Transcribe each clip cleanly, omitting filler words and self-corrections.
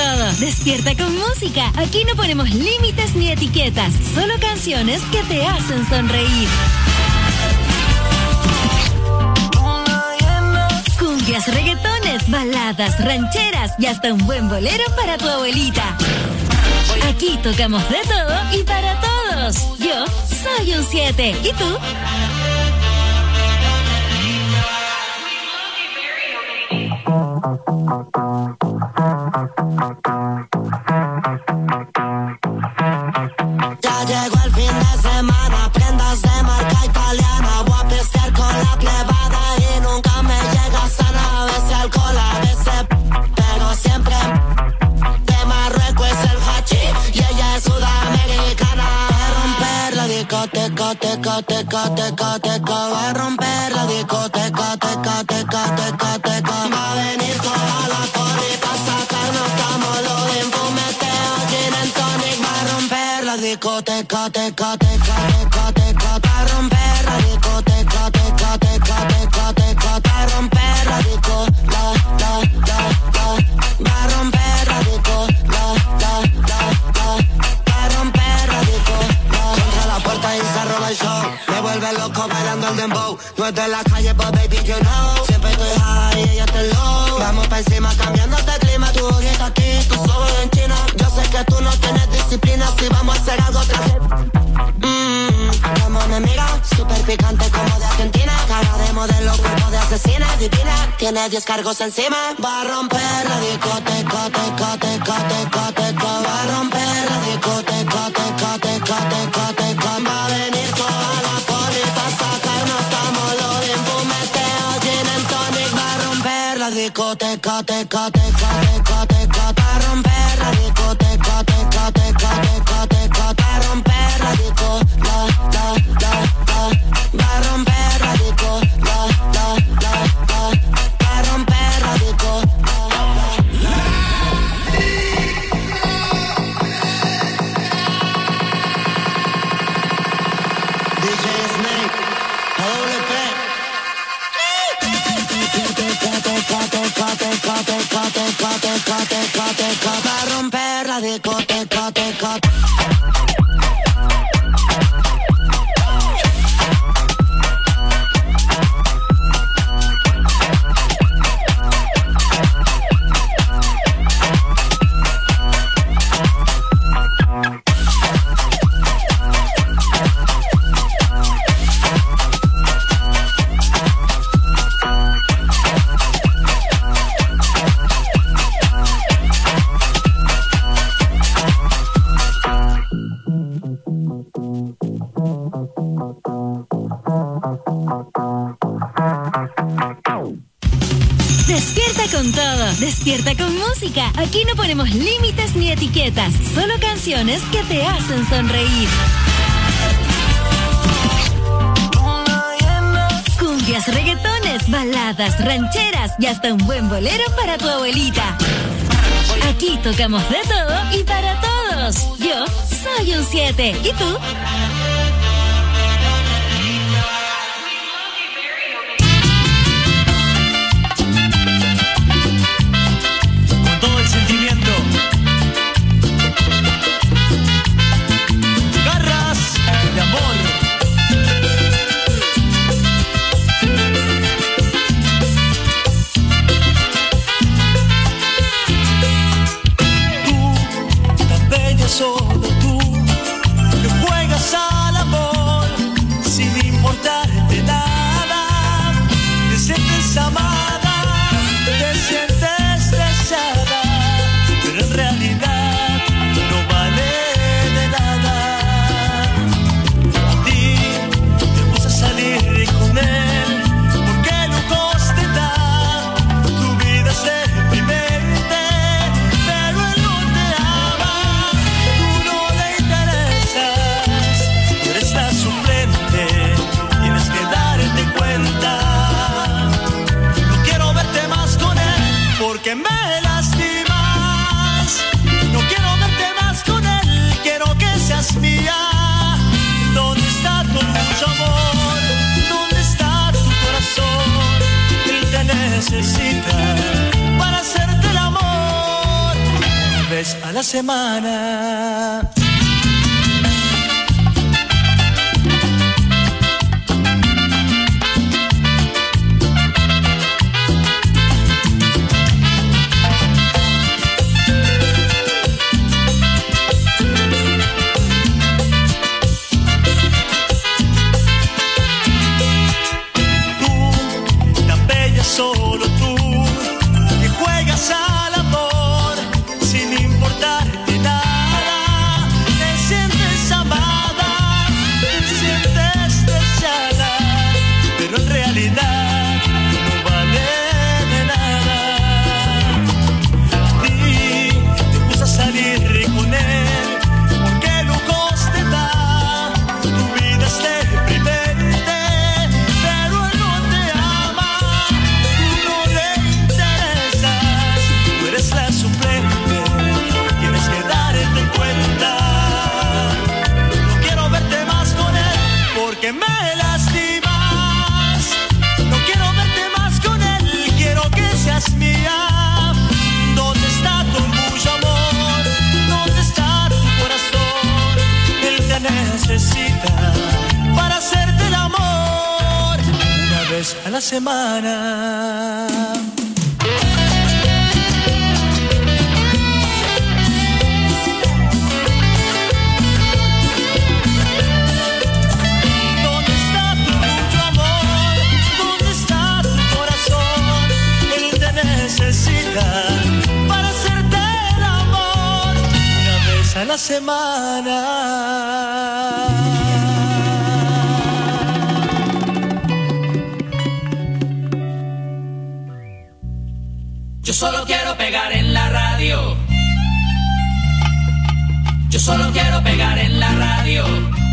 todo, despierta con música. Aquí no ponemos límites ni etiquetas, solo canciones que te hacen sonreír. Cumbias, reggaetones, baladas, rancheras y hasta un buen bolero para tu abuelita. Aquí tocamos de todo y para todos. Yo soy un 7. ¿Y tú? Ya llegó el fin de semana, prendas de marca italiana. Voy a pistear con la plebada y nunca me llega sana. A veces alcohol, a veces, pero siempre de Marruecos es el hachís y ella es sudamericana. Va a romper la discoteca, teca, teca, teca, teca. Va a romper la discoteca, teca, teca, teca, teca. Va a venir toda la corrida a sacarnos como lo de fumeteo, gin and tonic. Va a romper la discoteca, teca, teca, teca, teca. Va a romper la discoteca, teca, teca, teca, teca. Va a romper la disco, la. Va a romper la disco, la. Va a romper la disco, la. Contra la puerta y se roba el show. Me vuelve loco bailando el dembow. No es de la calle, but baby, you know. Siempre estoy high y ella está low. Vamos pa' encima cambiándote clima. Tu bonita aquí, tú solo en China. Yo sé que tú no tienes disciplina. Si vamos a hacer algo otra vez. Como me mira, súper picante como de Argentina. Cara de modelo, cuerpo de asesina, divina. Tiene 10 cargos encima. Va a romper la discoteca, teca, teca, teca, teca. Va a romper la discoteca, teca, teca, teca, teca. Va a venir toda la porrita a sacarnos como lo de fumeteo, gin and tonic. Va a romper la discoteca, teca, teca, teca, teca. Va a romper la discoteca, teca, teca, teca, teca. Va a romper la disco, la. Va a romper la disco, la. Va a romper la disco, DJ Snake, AWP. Va a romper la discoteca, teca. Despierta con todo, despierta con música. Aquí no ponemos límites ni etiquetas, solo canciones que te hacen sonreír. Cumbias, reggaetones, baladas, rancheras y hasta un buen bolero para tu abuelita. Aquí tocamos de todo y para todos. Yo soy un 7. ¿Y tú? Solo tú que juegas a vez a la semana. Solo tú, que juegas al amor sin importarte nada. Te sientes amada, te sientes deseada, pero en realidad no vale de nada. A ti te gusta salir con él, porque lujos te da, tu vida es deprimente, pero él no te ama. La suplente, tienes que darte cuenta. No quiero verte más con él porque me lastimas. No quiero verte más con él, quiero que seas mía. ¿Dónde está tu orgullo, amor? ¿Dónde está tu corazón? Él te necesita para hacerte el amor una vez a la semana. Para hacerte el amor una vez a la semana. Yo solo quiero pegar en la radio. Yo solo quiero pegar en la radio.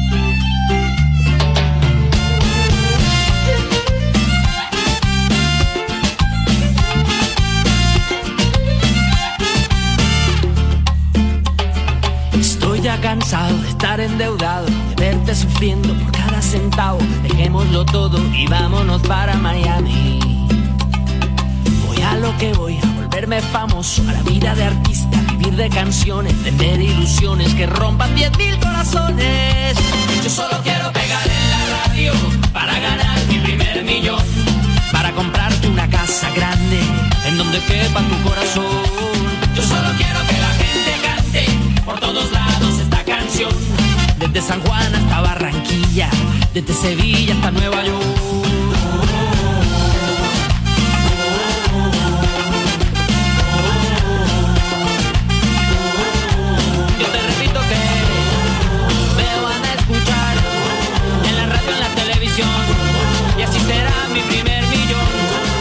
Ya cansado de estar endeudado, de verte sufriendo por cada centavo. Dejémoslo todo y vámonos para Miami. Voy a lo que voy, a volverme famoso, a la vida de artista, vivir de canciones, tener ilusiones que rompan 10,000 corazones. Yo solo quiero pegar en la radio para ganar mi primer millón, para comprarte una casa grande en donde quepa tu corazón. Yo solo quiero que la gente cante por todos lados esta canción, desde San Juan hasta Barranquilla, desde Sevilla hasta Nueva York. Yo te repito que me van a escuchar en la radio, en la televisión, y así será mi primer millón.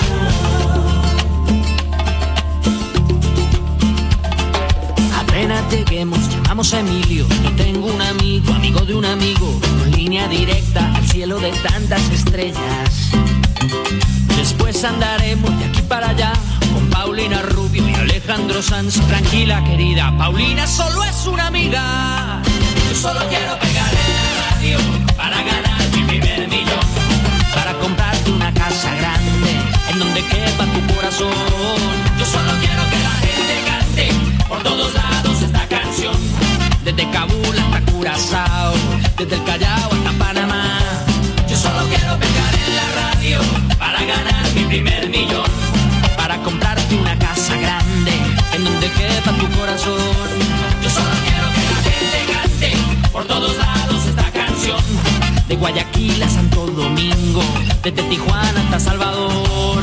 Apenas lleguemos, llamamos a Emilio. Yo tengo un amigo, amigo de un amigo, con línea directa al cielo de tantas estrellas. Después andaremos de aquí para allá con Paulina Rubio y Alejandro Sanz. Tranquila, querida, Paulina solo es una amiga. Yo solo quiero pegar en la radio para ganar mi primer millón, para comprarte una casa grande en donde quepa tu corazón. Yo solo quiero que la gente cante por todos lados esta canción, desde Kabul hasta Curazao, desde el Callao hasta Panamá. Yo solo quiero pegar en la radio para ganar mi primer millón, para comprarte una casa grande en donde quepa tu corazón. Yo solo quiero que la gente cante por todos lados esta canción, de Guayaquil a Santo Domingo, desde Tijuana hasta Salvador.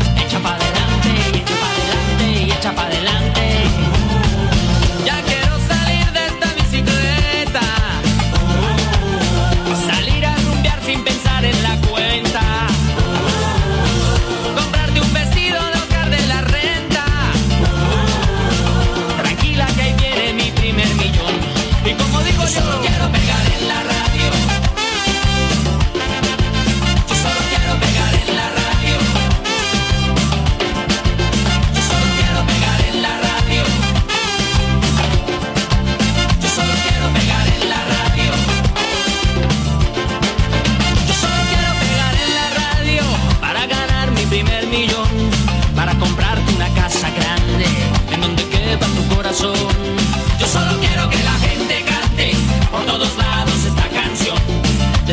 ya quiero ser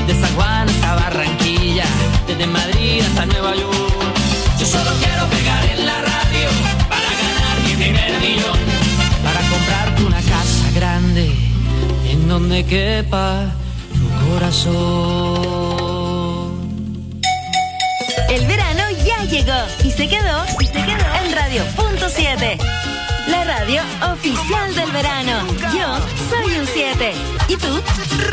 desde San Juan hasta Barranquilla, desde Madrid hasta Nueva York. Yo solo quiero pegar en la radio para ganar mi primer millón, para comprarte una casa grande en donde quepa tu corazón. El verano ya llegó y se quedó en Radio.7, la radio oficial del verano. Yo soy un 7. ¿Y tú?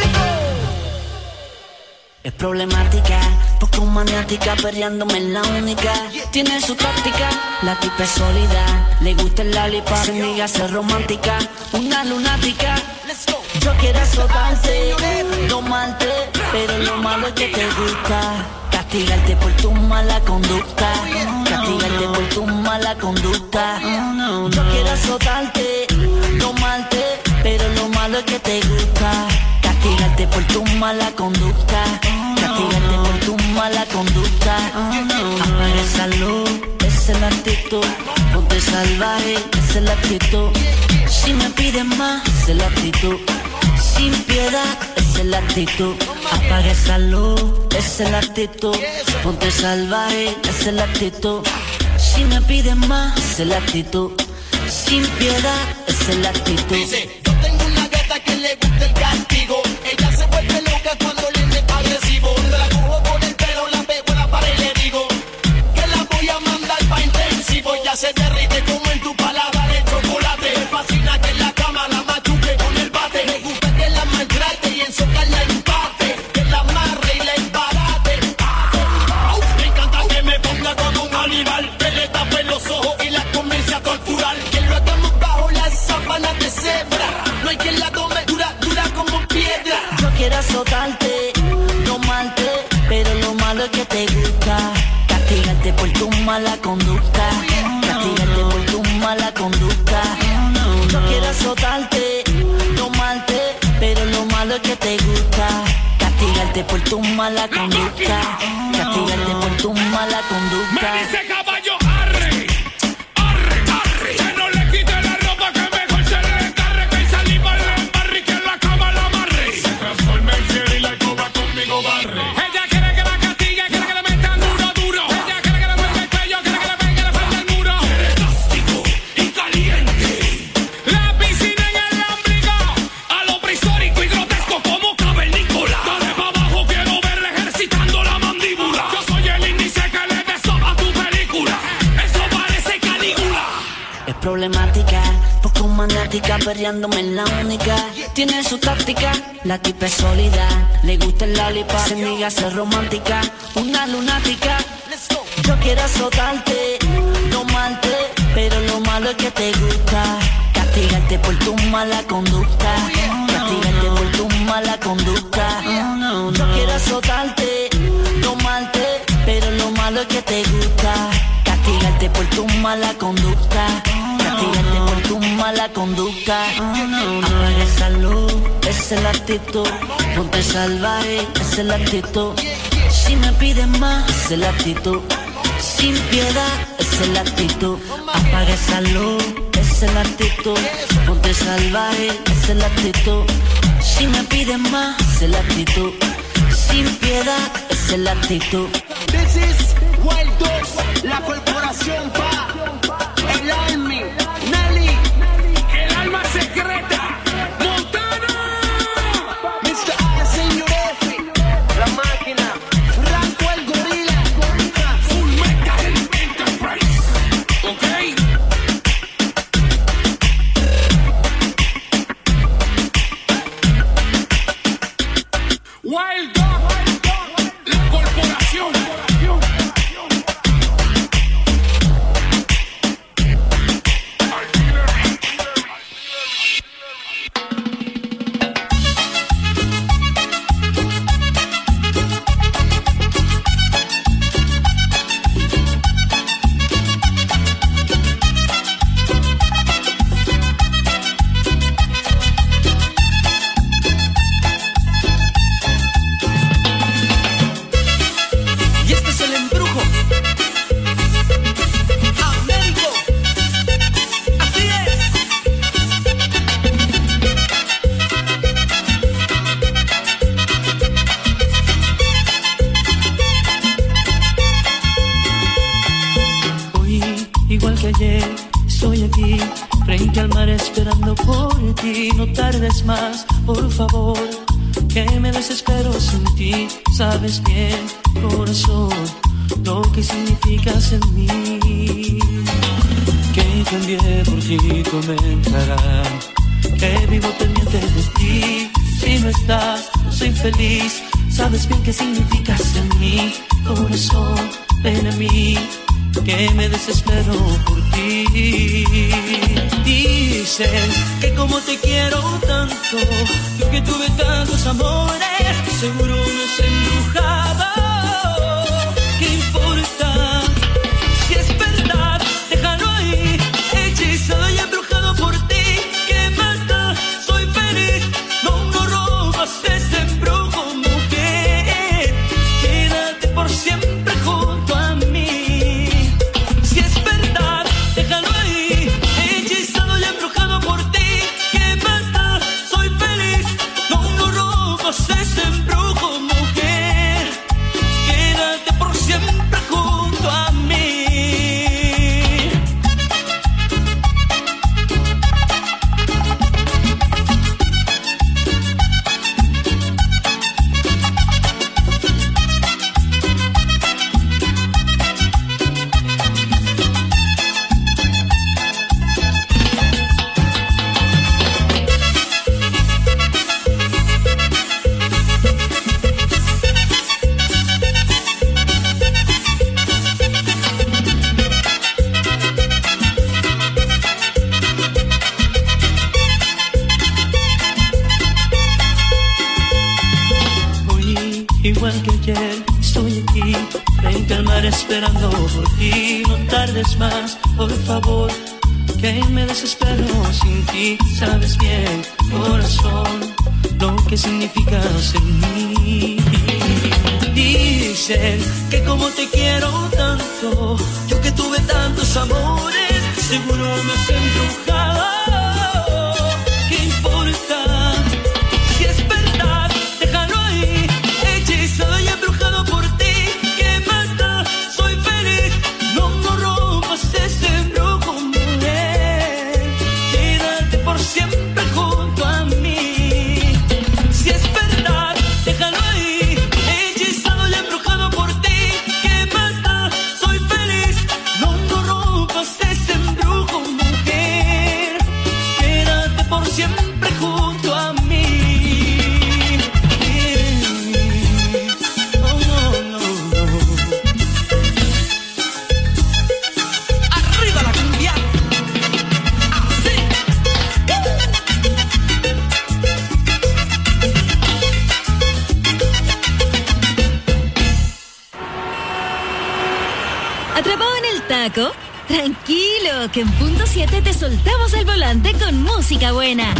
Es problemática, poco maniática, perreándome en la única. Tiene su táctica, la tipa es sólida. Le gusta el lollipop, se niega a ser romántica. Una lunática, yo quiero azotarte, domarte, pero lo malo es que te gusta. Castigarte por tu mala conducta, castigarte por tu mala conducta. Yo quiero azotarte, domarte, pero lo malo es que te gusta. Castigarte por tu mala conducta, castigarte por tu mala conducta. Apaga esa luz, esa es la actitud. Ponte salvaje, esa es la actitud. Si me pides más, esa es la actitud. Sin piedad, esa es la actitud. Apaga esa luz, esa es la actitud. Ponte salvaje, esa es la actitud. Si me pides más, esa es la actitud. Sin piedad, esa es la actitud. Dice, yo tengo una gata que le gusta el castigo. Ella se vuelve loca cuando le es agresivo. La cojo por el pelo, la pego en la pared y le digo que la voy a mandar pa' intensivo. Ya se derrite como en tu paladar el chocolate. Me fascina que en la cama la machuque con el bate. Me gusta que la maltrate y en socarla empate. Que la amarre y la embarate. Me encanta que me ponga como un animal. Que le tape los ojos y la comience a torturar. Que lo hagamos bajo las sábanas de cebra. No hay quien la tome dura, dura como piedra. Yo quiero azotarte, domarte, pero lo malo es que te gusta. Castigarte por tu mala conducta, castigarte por tu mala conducta. Yo quiero azotarte, domarte, pero lo malo es que te gusta. Castigarte por tu mala conducta, castigarte por tu mala conducta. Me dice caballo, arre, arre, arre. Que no le quite la ropa, que mejor se le encarre. Que salimos le embarre y que en la cama la amarre. Se transforma en fiel y la escoba conmigo barre. Ella quiere que la castigue, quiere que le metan duro, duro. Ella quiere que le mueva el cuello, quiere que le pegue la frente al muro. Quiere plástico y caliente. La piscina en el lámbrico, a lo prehistórico y grotesco como cavernícola. Dale pa' abajo, quiero verle ejercitando la mandíbula. Yo soy el índice que le desova tu película. Eso parece Calígula. Es problemática, poco maniática, perreándome en la única. Tiene su táctica, la tipa es sólida. Le gusta el lollipop, se niega a ser romántica. Una lunática, yo quiero azotarte, domarte, pero lo malo es que te gusta. Castigarte por tu mala conducta, castigarte por tu mala conducta. Yo quiero azotarte, domarte, pero lo malo es que te gusta. Castigarte por tu mala conducta, castigarte por tu mala conducta. Apaga esa luz, esa es la actitud. Ponte salvaje, esa es la actitud. Si me pides más, esa es la actitud. Sin piedad, esa es la actitud. Apaga esa luz, esa es la actitud. Ponte salvaje, esa es la actitud. Si me pides más, esa es la actitud. Sin piedad, esa es la actitud. This is Wild Dogs, la corporación pa' el Army, Nelly, El alma secreta, Montana. Mr. Señor F, la máquina, Franco el gorila, Full Metal Enterprise. ¿Ok? Wild Dog, la corporación. Y ti, no tardes más, por favor, que me desespero sin ti. Sabes bien, corazón, lo que significas en mí. Que cambié por ti, comenzarán, que vivo pendiente de ti. Si no estás, no soy feliz. Sabes bien qué significas en mí, corazón, ven a mí, que me desespero por ti. Dicen que como te quiero tanto, yo que tuve tantos amores, seguro me has embrujado. ¿Qué importa? Si es verdad, déjalo ahí, hechizado y embrujado por ti. ¿Qué más da? Soy feliz, no rompas ese embrujo, mujer. Quédate por siempre junto a mí. Si es verdad, déjalo ahí, hechizado y embrujado por ti. ¿Qué más da? Soy feliz, no rompas ese embrujo, mujer. Quédate por siempre junto a mí. Hoy, igual que ayer, estoy aquí, frente al mar esperando por ti. No tardes más, por favor, que me desespero sin ti. Sabes bien, corazón, lo que significas en mí. Dicen que como te quiero tanto, yo que tuve tantos amores, seguro me has embrujado. ¿Qué importa? Si es verdad, déjalo ahí, hechizado y embrujado por ti. ¿Qué más da? Soy feliz, no rompas ese embrujo, mujer. Quédate por siempre junto a mí. Si es verdad, déjalo ahí, hechizado y embrujado por ti. ¿Qué más da? Soy feliz, no rompas ese embrujo, mujer. Quédate por siempre junto a mí. Oh, no, no, no. Arriba la cumbia. Así. ¿Atrapado en el taco? Tranquilo, que en punto 7 te soltamos el volante con música buena.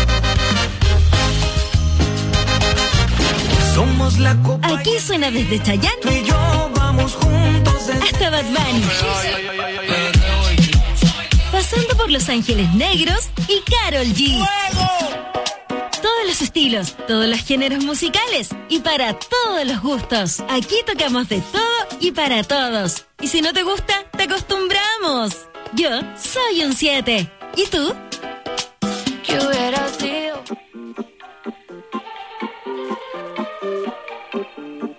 Somos la copa. Aquí suena desde Chayanne Tú y yo vamos juntos hasta Bad Bunny, pasando por Los Ángeles Negros y Karol G. Todos los estilos, todos los géneros musicales y para todos los gustos. Aquí tocamos de todo y para todos. Y si no te gusta, te acostumbramos. Yo soy un 7. ¿Y tú? Lluvia